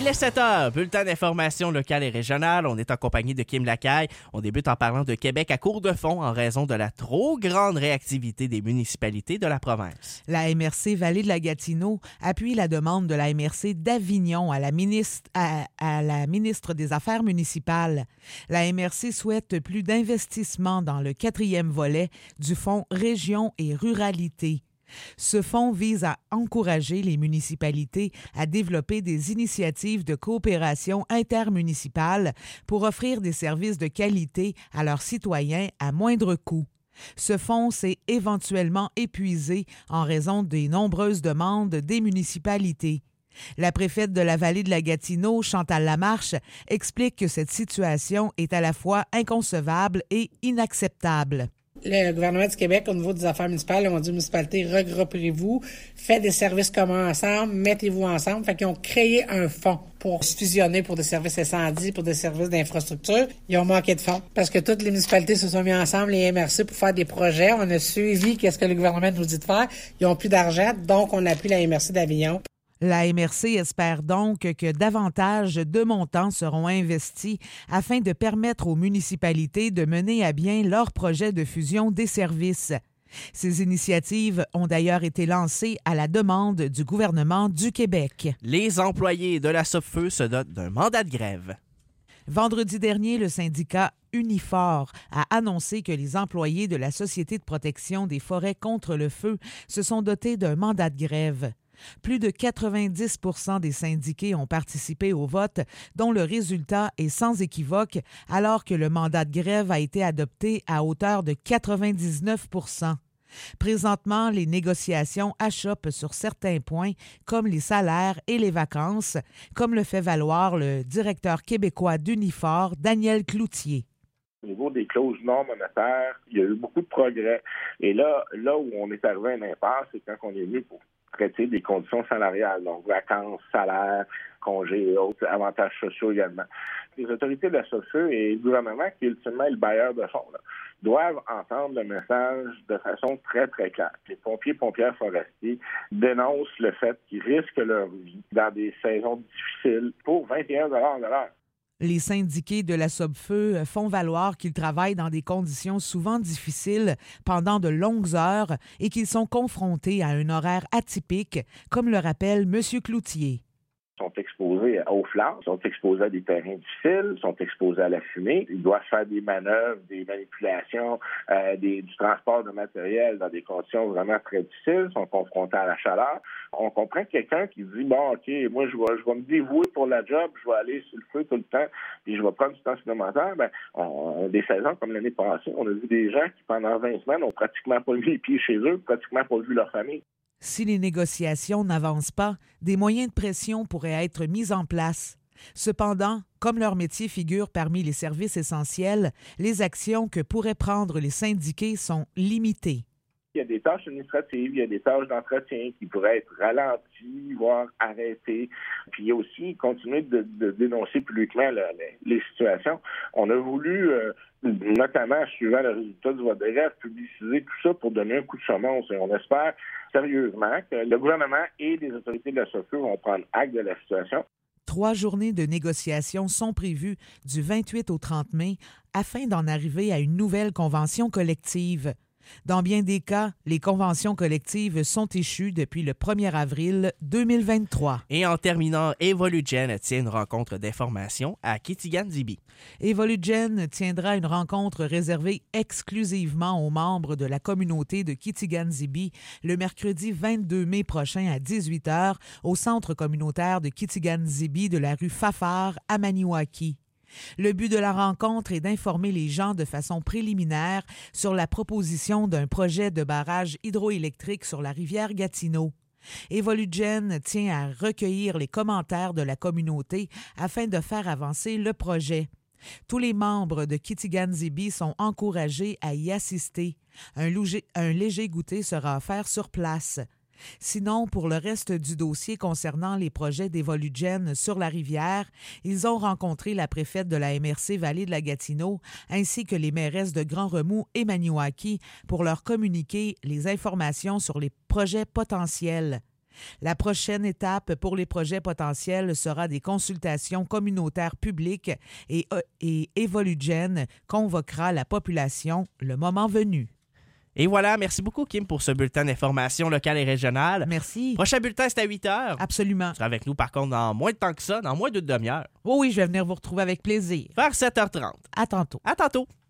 est 7 heures, bulletin d'information locale et régionale. On est en compagnie de Kim Lacaille. On débute en parlant de Québec à court de fonds en raison de la trop grande réactivité des municipalités de la province. La MRC Vallée de la Gatineau appuie la demande de la MRC d'Avignon à la ministre des Affaires municipales. La MRC souhaite plus d'investissements dans le 4e volet du fonds Région et Ruralité. Ce fonds vise à encourager les municipalités à développer des initiatives de coopération intermunicipale pour offrir des services de qualité à leurs citoyens à moindre coût. Ce fonds s'est éventuellement épuisé en raison des nombreuses demandes des municipalités. La préfète de la Vallée de la Gatineau, Chantal Lamarche, explique que cette situation est à la fois inconcevable et inacceptable. Le gouvernement du Québec, au niveau des affaires municipales, ont dit aux municipalités, regroupez-vous, faites des services communs ensemble, mettez-vous ensemble. Fait qu'ils ont créé un fonds pour se fusionner pour des services incendies, pour des services d'infrastructure. Ils ont manqué de fonds parce que toutes les municipalités se sont mis ensemble, les MRC, pour faire des projets. On a suivi qu'est-ce que le gouvernement nous dit de faire. Ils ont plus d'argent, donc on appuie la MRC d'Avignon. La MRC espère donc que davantage de montants seront investis afin de permettre aux municipalités de mener à bien leurs projets de fusion des services. Ces initiatives ont d'ailleurs été lancées à la demande du gouvernement du Québec. Les employés de la Sopfeu se dotent d'un mandat de grève. Vendredi dernier, le syndicat Unifor a annoncé que les employés de la Société de protection des forêts contre le feu se sont dotés d'un mandat de grève. Plus de 90 % des syndiqués ont participé au vote, dont le résultat est sans équivoque, alors que le mandat de grève a été adopté à hauteur de 99 %. Présentement, les négociations achoppent sur certains points, comme les salaires et les vacances, comme le fait valoir le directeur québécois d'Unifor, Daniel Cloutier. Au niveau des clauses non monétaires, il y a eu beaucoup de progrès. Et là où on est arrivé à une impasse, c'est quand on est venu pour traiter des conditions salariales, donc vacances, salaires, congés et autres, avantages sociaux également. Les autorités de la Sopfeu et le gouvernement, qui ultimement est le bailleur de fonds, doivent entendre le message de façon très, très claire. Les pompiers forestiers dénoncent le fait qu'ils risquent leur vie dans des saisons difficiles pour 21 $ de l'heure. Les syndiqués de la Sopfeu font valoir qu'ils travaillent dans des conditions souvent difficiles pendant de longues heures et qu'ils sont confrontés à un horaire atypique, comme le rappelle M. Cloutier. Sont exposés aux flammes, sont exposés à des terrains difficiles, sont exposés à la fumée. Ils doivent faire des manœuvres, des manipulations, du transport de matériel dans des conditions vraiment très difficiles, sont confrontés à la chaleur. On comprend que quelqu'un qui dit, bon, OK, moi, je vais me dévouer pour la job, je vais aller sur le feu tout le temps, puis je vais prendre du temps supplémentaire. On a des saisons comme l'année passée, on a vu des gens qui, pendant 20 semaines, ont pratiquement pas vu les pieds chez eux, pratiquement pas vu leur famille. Si les négociations n'avancent pas, des moyens de pression pourraient être mis en place. Cependant, comme leur métier figure parmi les services essentiels, les actions que pourraient prendre les syndiqués sont limitées. Il y a des tâches administratives, il y a des tâches d'entretien qui pourraient être ralenties, voire arrêtées. Puis il y a aussi continuer de dénoncer publiquement les situations. On a voulu, notamment suivant le résultat du vote de grève, publiciser tout ça pour donner un coup de semonce. Et on espère sérieusement que le gouvernement et les autorités de la Sopfeu vont prendre acte de la situation. 3 journées de négociations sont prévues du 28 au 30 mai afin d'en arriver à une nouvelle convention collective. Dans bien des cas, les conventions collectives sont échues depuis le 1er avril 2023. Et en terminant, Evolugen tient une rencontre d'information à Kitigan-Zibi. Evolugen tiendra une rencontre réservée exclusivement aux membres de la communauté de Kitigan-Zibi le mercredi 22 mai prochain à 18h au centre communautaire de Kitigan-Zibi de la rue Fafard à Maniwaki. Le but de la rencontre est d'informer les gens de façon préliminaire sur la proposition d'un projet de barrage hydroélectrique sur la rivière Gatineau. Evolugen tient à recueillir les commentaires de la communauté afin de faire avancer le projet. Tous les membres de Kitigan-Zibi sont encouragés à y assister. Un léger goûter sera offert sur place. Sinon, pour le reste du dossier concernant les projets d'Evolugen sur la rivière, ils ont rencontré la préfète de la MRC Vallée de la Gatineau ainsi que les mairesses de Grand-Remous et Maniwaki pour leur communiquer les informations sur les projets potentiels. La prochaine étape pour les projets potentiels sera des consultations communautaires publiques et Evolugen convoquera la population le moment venu. Et voilà, merci beaucoup, Kim, pour ce bulletin d'information locale et régionale. Merci. Prochain bulletin, c'est à 8 heures. Absolument. Tu seras avec nous, par contre, dans moins de temps que ça, dans moins d'une demi-heure. Oui, je vais venir vous retrouver avec plaisir. Vers 7h30. À tantôt. À tantôt.